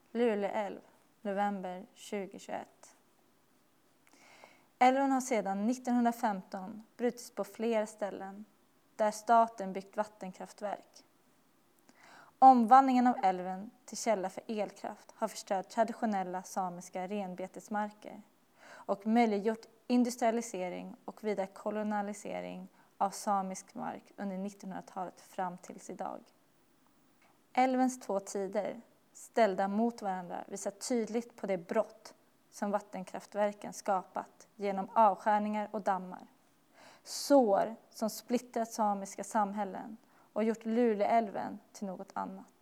Lule älv, november 2021. Älven har sedan 1915 brutits på flera ställen där staten byggt vattenkraftverk. Omvandlingen av älven till källa för elkraft har förstört traditionella samiska renbetesmarker och möjliggjort industrialisering och vidare kolonialisering av samisk mark under 1900-talet fram tills idag. Älvens två tider, ställda mot varandra, visar tydligt på det brott som vattenkraftverken skapat genom avskärningar och dammar. Sår som splittrat samiska samhällen och gjort Luleälven till något annat.